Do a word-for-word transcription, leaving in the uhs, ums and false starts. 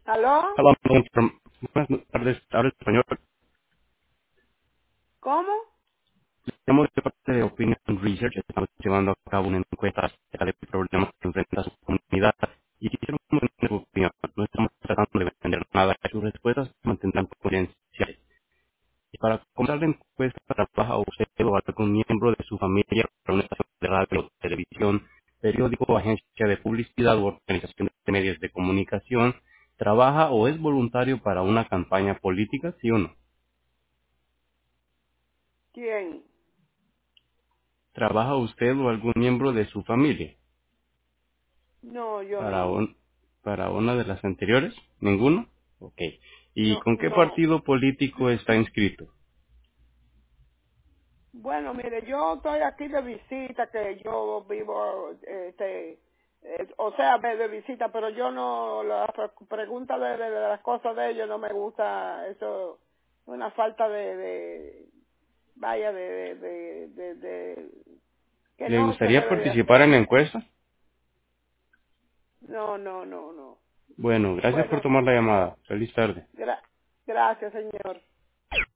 ¿Aló? Hola, buenas tardes, hablo español. ¿Cómo? Llamo de parte de Opinion Research. Estamos llevando a cabo una encuesta acerca de problemas que enfrenta su comunidad y quisiera conocer su opinión. No estamos tratando de vender nada, sus respuestas se mantendrán confidenciales. Y para comprar la encuesta, ¿trabaja usted o algún miembro de su familia para una estación de radio, televisión, periódico, agencia de publicidad u organización de medios de comunicación? ¿Trabaja o es voluntario para una campaña política, sí o no? ¿Quién? ¿Trabaja usted o algún miembro de su familia? No, yo ¿Para, no. un, para una de las anteriores? ¿Ninguno? Ok. ¿Y No, con qué no. partido político está inscrito? Bueno, mire, yo estoy aquí de visita, que yo vivo, este, eh, o sea, de de visita, pero yo no, las pre- preguntas de, de- de las cosas de ellos no me gusta, eso, una falta de, de vaya, de, de, de, de, de- que ¿Le no se gustaría debe de participar hacer. en la encuesta? No, no, no, no. Bueno, gracias por Bueno, tomar la llamada. Feliz tarde. gra- gracias, señor.